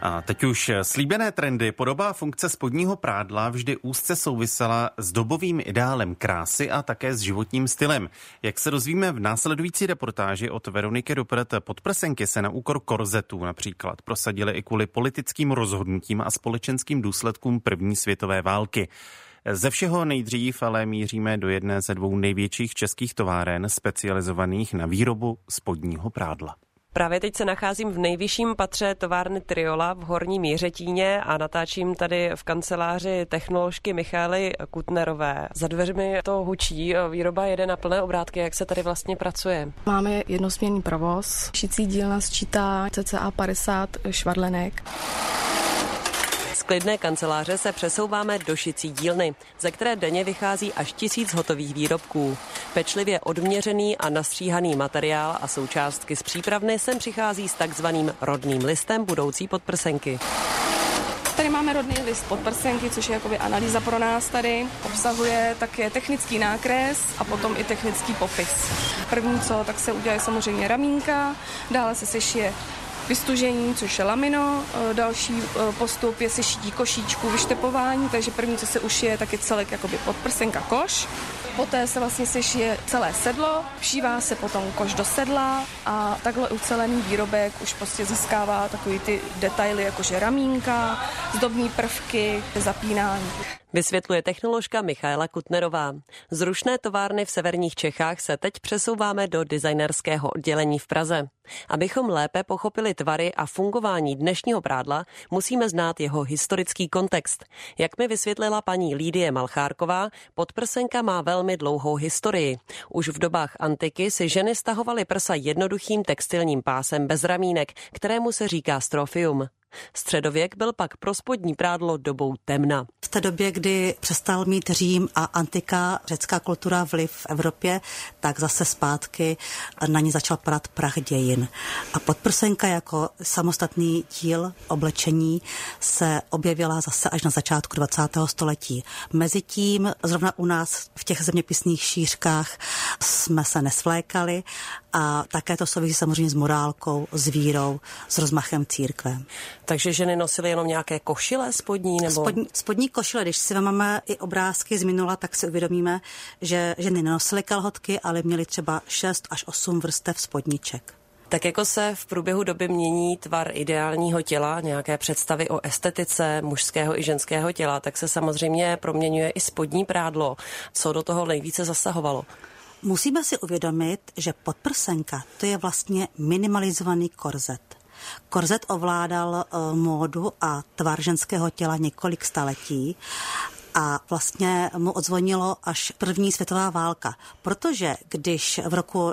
A teď už slíbené trendy, podoba a funkce spodního prádla vždy úzce souvisela s dobovým ideálem krásy a také s životním stylem. Jak se dozvíme v následující reportáži od Veroniky Ruppert, podprsenky se na úkor korzetů například prosadily i kvůli politickým rozhodnutím a společenským důsledkům první světové války. Ze všeho nejdřív ale míříme do jedné ze dvou největších českých továren specializovaných na výrobu spodního prádla. Právě teď se nacházím v nejvyšším patře továrny Triola v Horním Jiřetíně a natáčím tady v kanceláři technoložky Michaely Kutnerové. Za dveřmi to hučí, výroba jede na plné obrátky. Jak se tady vlastně pracuje? Máme jednosměrný provoz. Šicí dílna sčítá cca 50 švadlenek. Z klidné kanceláře se přesouváme do šicí dílny, ze které denně vychází až 1000 hotových výrobků. Pečlivě odměřený a nastříhaný materiál a součástky z přípravny sem přichází s takzvaným rodným listem budoucí podprsenky. Tady máme rodný list podprsenky, což je jakoby analýza pro nás tady. Obsahuje také technický nákres a potom i technický popis. První co, tak se udělá samozřejmě ramínka, dále se sešije vystužení, což je lamino, další postup je sešití košíčku, vyštepování, takže první, co se ušije, tak je celek jakoby podprsenka koš. Poté se vlastně sešije celé sedlo, všívá se potom koš do sedla a takhle ucelený výrobek už prostě získává takový ty detaily, jakože ramínka, zdobní prvky, zapínání. Vysvětluje technoložka Michaela Kutnerová. Z rušné továrny v severních Čechách se teď přesouváme do designerského oddělení v Praze. Abychom lépe pochopili tvary a fungování dnešního prádla, musíme znát jeho historický kontext. Jak mi vysvětlila paní Lídie Malchárková, podprsenka má velmi dlouhou historii. Už v dobách antiky si ženy stahovaly prsa jednoduchým textilním pásem bez ramínek, kterému se říká strofium. Středověk byl pak pro spodní prádlo dobou temna. V té době, kdy přestal mít Řím a antika, řecká kultura vliv v Evropě, tak zase zpátky na ní začal padat prach dějin. A podprsenka jako samostatný díl oblečení se objevila zase až na začátku 20. století. Mezitím zrovna u nás v těch zeměpisných šířkách jsme se nesvlékali a také to souvisí samozřejmě s morálkou, s vírou, s rozmachem církve. Takže ženy nosily jenom nějaké košile spodní? Nebo? Spodní košile, když si máme i obrázky z minula, tak si uvědomíme, že ženy nenosily kalhotky, ale měly třeba 6 až 8 vrstev spodniček. Tak jako se v průběhu doby mění tvar ideálního těla, nějaké představy o estetice mužského i ženského těla, tak se samozřejmě proměňuje i spodní prádlo. Co do toho nejvíce zasahovalo? Musíme si uvědomit, že podprsenka to je vlastně minimalizovaný korzet. Korzet ovládal módu a tvar ženského těla několik staletí a vlastně mu odzvonilo až první světová válka. Protože když v roku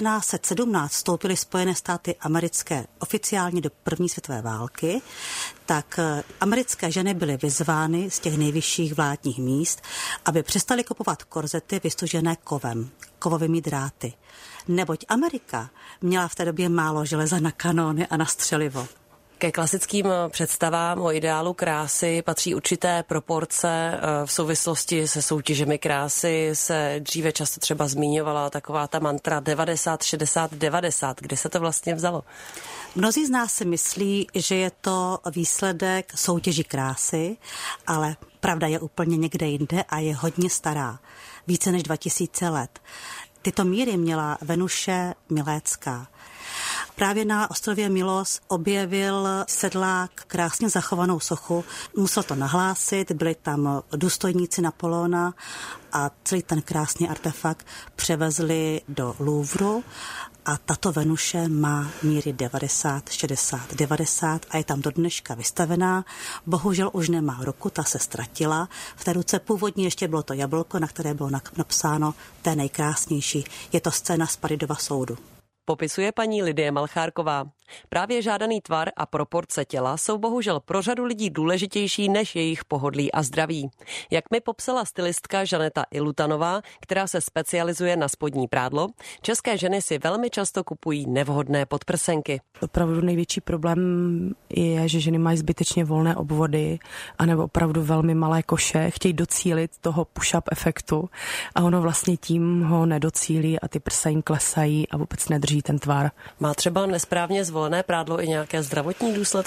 1917 vstoupily Spojené státy americké oficiálně do první světové války, tak americké ženy byly vyzvány z těch nejvyšších vládních míst, aby přestaly kupovat korzety vystužené kovem, kovovými dráty. Neboť Amerika měla v té době málo železa na kanóny a na střelivo. Ke klasickým představám o ideálu krásy patří určité proporce. V souvislosti se soutěžemi krásy se dříve často třeba zmiňovala taková ta mantra 90, 60, 90. Kde se to vlastně vzalo? Mnozí z nás si myslí, že je to výsledek soutěží krásy, ale pravda je úplně někde jinde a je hodně stará. Více než 2000 let. Tyto míry měla Venuše Milécká. Právě na ostrově Milos objevil sedlák krásně zachovanou sochu. Musel to nahlásit, byli tam důstojníci Napoleona a celý ten krásný artefakt převezli do Louvru a tato Venuše má míry 90, 60, 90 a je tam do dneška vystavená. Bohužel už nemá ruku, ta se ztratila. V té ruce původně ještě bylo to jablko, na které bylo napsáno té nejkrásnější. Je to scéna z Paridova soudu. Popisuje paní Lidie Malchárková. Právě žádaný tvar a proporce těla jsou bohužel pro řadu lidí důležitější než jejich pohodlí a zdraví. Jak mi popsala stylistka Žaneta Ilutanová, která se specializuje na spodní prádlo, české ženy si velmi často kupují nevhodné podprsenky. Opravdu největší problém je, že ženy mají zbytečně volné obvody anebo opravdu velmi malé koše, chtějí docílit toho push-up efektu a ono vlastně tím ho nedocílí a ty prsa jim klesají a vůbec nedrží ten tvar. Má třeba nesprávně zvolené prádlo i nějaké zdravotní důsledky?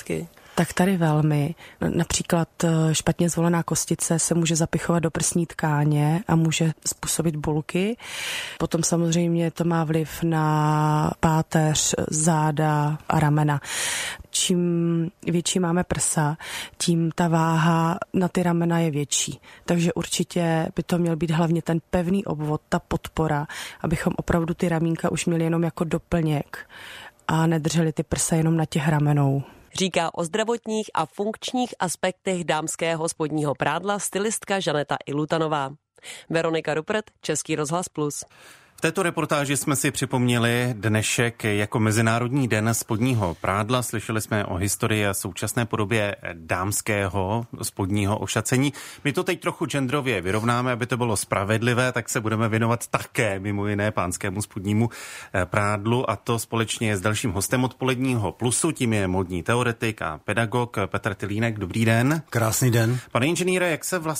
Tak tady velmi. Například špatně zvolená kostice se může zapichovat do prsní tkáně a může způsobit bulky. Potom samozřejmě to má vliv na páteř, záda a ramena. Čím větší máme prsa, tím ta váha na ty ramena je větší. Takže určitě by to měl být hlavně ten pevný obvod, ta podpora, abychom opravdu ty ramínka už měli jenom jako doplněk a nedrželi ty prsa jenom na těch ramenou. Říká o zdravotních a funkčních aspektech dámského spodního prádla stylistka Žaneta Ilutanová. Veronika Rupert, Český rozhlas Plus. V této reportáži jsme si připomněli dnešek jako Mezinárodní den spodního prádla. Slyšeli jsme o historii a současné podobě dámského spodního ošacení. My to teď trochu genderově vyrovnáme, aby to bylo spravedlivé, tak se budeme věnovat také mimo jiné pánskému spodnímu prádlu, a to společně s dalším hostem odpoledního Plusu, tím je módní teoretik a pedagog Petr Tylínek. Dobrý den. Krásný den. Pane inženýre,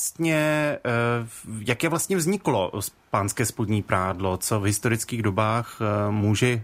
jak je vlastně vzniklo pánské spodní prádlo? Co v historických dobách muži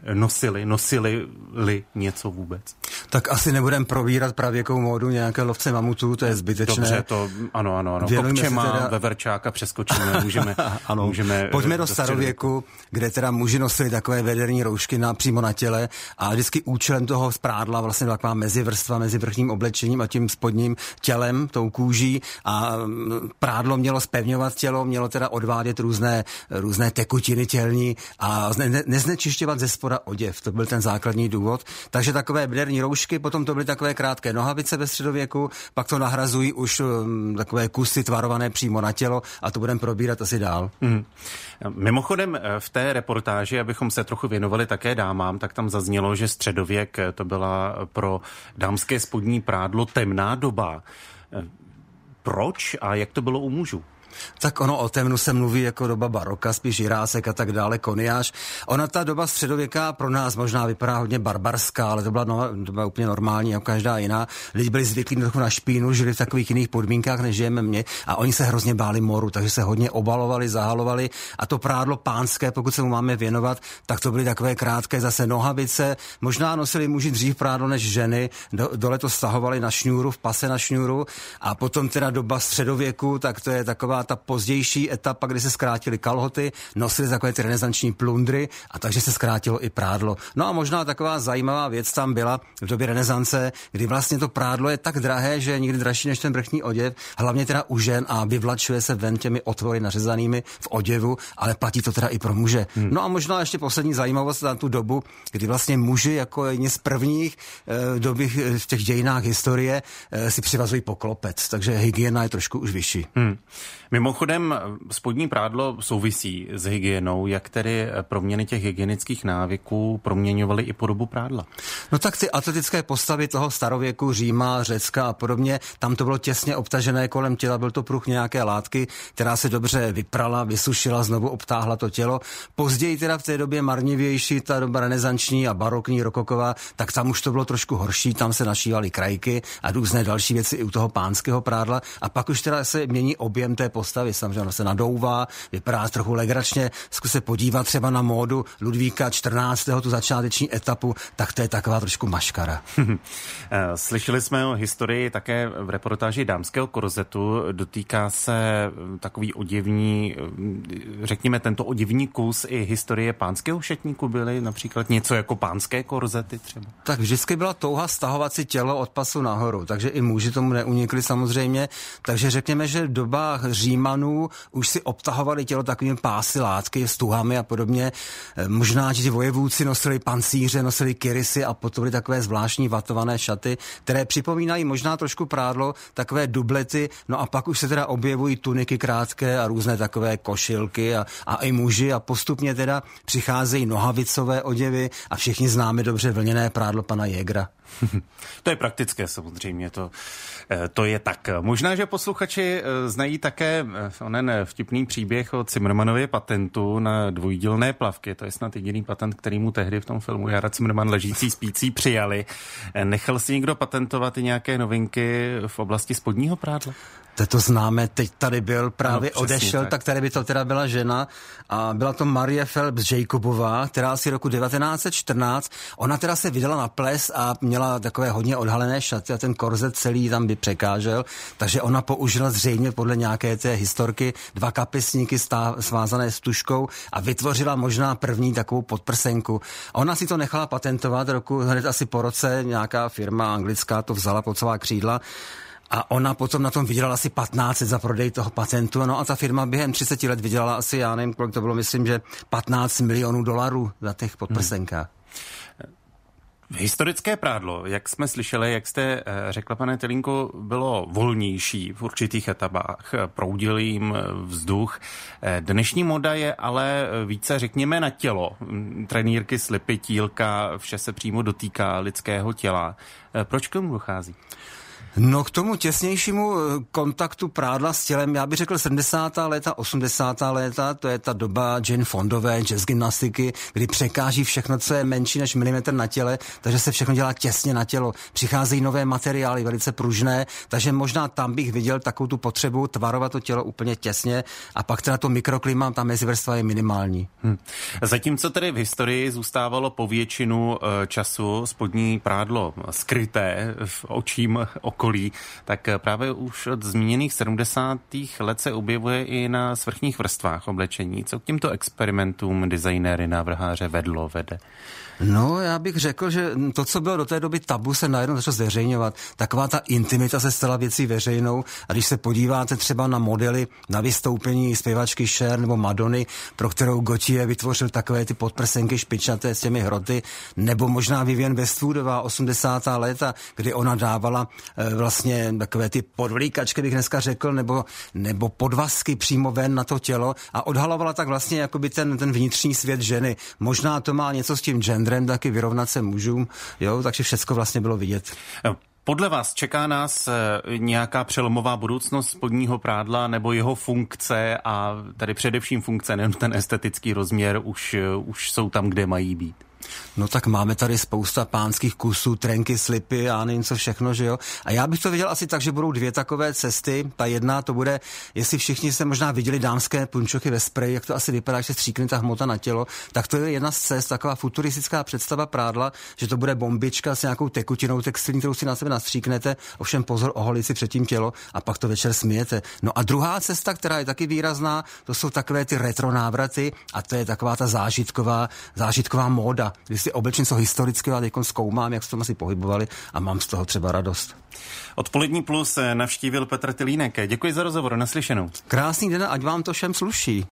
nosili něco vůbec? Tak asi nebudeme probírat pravěkou módu nějaké lovce mamutů, to je zbytečné. Dobře, to ano. Kopčema, veverčáka přeskočíme, můžeme. Pojďme do starověku, kde teda muži nosili takové vederní roušky přímo na těle a vždycky účelem toho prádla vlastně taková mezivrstva mezi vrchním oblečením a tím spodním tělem, tou kůží, a prádlo mělo zpevňovat tělo, mělo teda odvádět různé tekutiny tělní a neznečišťovat ze spoda oděv. To byl ten základní důvod. Takže takové bederní roušky, potom to byly takové krátké nohavice ve středověku, pak to nahrazují už takové kusy tvarované přímo na tělo a to budeme probírat asi dál. Mimochodem v té reportáži, abychom se trochu věnovali také dámám, tak tam zaznělo, že středověk to byla pro dámské spodní prádlo temná doba. Proč a jak to bylo u mužů? Tak ono o temnu se mluví jako doba baroka, spíš Jirásek a tak dále, Koniáš. Ona ta doba středověká pro nás možná vypadá hodně barbarská, ale to byla doba úplně normální, jako každá jiná. Lidi byli zvyklí trochu na špínu, žili v takových jiných podmínkách, než žijeme my, a oni se hrozně báli moru, takže se hodně obalovali, zahalovali, a to prádlo pánské, pokud se mu máme věnovat, tak to byly takové krátké zase nohavice. Možná nosili muži dřív prádlo než ženy, dole to stahovali na šňůru, v pase na šňůru, a potom teda doba středověku, tak to je taková ta pozdější etapa, kdy se zkrátily kalhoty, nosili takové ty renesanční plundry, a takže se zkrátilo i prádlo. No a možná taková zajímavá věc tam byla v době renesance, kdy vlastně to prádlo je tak drahé, že je nikdy dražší než ten vrchní oděv, hlavně teda u žen, a vyvlačuje se ven těmi otvory nařezanými v oděvu, ale platí to teda i pro muže. No a možná ještě poslední zajímavost na tu dobu, kdy vlastně muži jako jedni z prvních doby v těch dějinách historie si přivazují poklopec, takže hygiena je trošku už vyšší. Mimochodem, spodní prádlo souvisí s hygienou, jak tedy proměny těch hygienických návyků proměňovaly i podobu prádla? No tak ty atletické postavy toho starověku, Říma, Řecka a podobně, tam to bylo těsně obtažené kolem těla, byl to pruh nějaké látky, která se dobře vyprala, vysušila, znovu obtáhla to tělo. Později teda v té době marnivější, ta doba renesanční a barokní, rokoková, tak tam už to bylo trošku horší, tam se našívaly krajky a různé další věci i u toho pánského prádla, a pak už teda se mění objem té postavy, samozřejmě ona se nadouvá, vypadá trochu legračně. Zkus se podívat třeba na módu Ludvíka 14., tu začáteční etapu, tak to je taková trošku maškara. Slyšeli jsme o historii také v reportáži dámského korzetu. Dotýká se takový oděvní, řekněme tento oděvní kus i historie pánského šatníku, byly například něco jako pánské korzety třeba? Tak vždycky byla touha stahovat si tělo od pasu nahoru, takže i muži tomu neunikli samozřejmě, takže řekněme, že v dobách Římanů už si obtahovali tělo takovými pásy látky, stuhami a podobně. Možná ti vojevůdci nosili pancíře, nosili kirisy a potom byly takové zvláštní vatované šaty, které připomínají možná trošku prádlo, takové dublety, no a pak už se teda objevují tuniky krátké a různé takové košilky a i muži, a postupně teda přicházejí nohavicové oděvy a všichni známe dobře vlněné prádlo pana Jägra. To je praktické samozřejmě, to je tak. Možná, že posluchači znají také onen vtipný příběh o Cimrmanově patentu na dvojdílné plavky. To je snad jediný patent, který mu tehdy v tom filmu Jara Cimrman ležící spící přijali. Nechal si někdo patentovat i nějaké novinky v oblasti spodního prádla? To známe, teď tady byl, právě odešel, tak tady by to teda byla žena a byla to Marie Phelps Jacobová, která si roku 1914, ona teda se vydala na ples a měla měla takové hodně odhalené šaty a ten korzet celý tam by překážel, takže ona použila zřejmě podle nějaké té historky 2 kapesníky svázané s tužkou a vytvořila možná první takovou podprsenku. Ona si to nechala patentovat hned asi po roce, nějaká firma anglická to vzala pod svá křídla. A ona potom na tom vydělala asi 15 za prodej toho patentu. No a ta firma během 30 let vydělala asi, já nevím, kolik to bylo, myslím, že $15 milionů za těch podprsenkách. Historické prádlo, jak jsme slyšeli, jak jste řekla, pane Telínko, bylo volnější v určitých etapách, proudil jim vzduch. Dnešní moda je ale více, řekněme, na tělo. Trenýrky, slipy, tílka, vše se přímo dotýká lidského těla. Proč k tomu dochází? No k tomu těsnějšímu kontaktu prádla s tělem, já bych řekl 70. léta, 80. léta, to je ta doba Jane Fondové, jazz gymnastiky, kdy překáží všechno, co je menší než milimetr na těle, takže se všechno dělá těsně na tělo. Přicházejí nové materiály, velice pružné, takže možná tam bych viděl takovou tu potřebu tvarovat to tělo úplně těsně a pak teda to mikroklima, ta mezivrstva je minimální. Zatímco tedy v historii zůstávalo po většinu času spodní prádlo skryté v očím okolí, tak právě už od zmíněných 70. let se objevuje i na svrchních vrstvách oblečení. Co k těmto experimentům designéry, návrháře vede? No, já bych řekl, že to, co bylo do té doby tabu, se najednou začalo zveřejňovat. Taková ta intimita se stala věcí veřejnou a když se podíváte třeba na modely na vystoupení zpěvačky Cher nebo Madony, pro kterou Gautier vytvořil takové ty podprsenky špičaté s těmi hroty, nebo možná Vivienne Westwoodová 80. léta, kdy ona dávala vlastně takové ty podvlíkačky, bych dneska řekl, nebo podvazky přímo ven na to tělo a odhalovala tak vlastně jakoby ten vnitřní svět ženy. Možná to má něco s tím genderem, taky vyrovnat se mužům, jo, takže všecko vlastně bylo vidět. Podle vás čeká nás nějaká přelomová budoucnost spodního prádla nebo jeho funkce a tady především funkce, nejen ten estetický rozměr, už jsou tam, kde mají být? No tak máme tady spousta pánských kusů, trenky, slipy a nevím co všechno, že jo. A já bych to viděl asi tak, že budou 2 takové cesty. Ta jedna to bude, jestli všichni se možná viděli dámské punčochy ve spreji, jak to asi vypadá, že se stříkne ta hmota na tělo, tak to je jedna z cest, taková futuristická představa prádla, že to bude bombička s nějakou tekutinou textilní, kterou si na sebe nastříknete, ovšem pozor, oholit si předtím tělo a pak to večer smijete. No a druhá cesta, která je taky výrazná, to jsou takové ty retro návraty a to je taková ta zážitková móda, kdy si oblečím co historického a teď zkoumám, jak se tam asi pohybovali a mám z toho třeba radost. Odpolední plus navštívil Petr Telínek. Děkuji za rozhovor, naslyšenou. Krásný den, ať vám to všem sluší.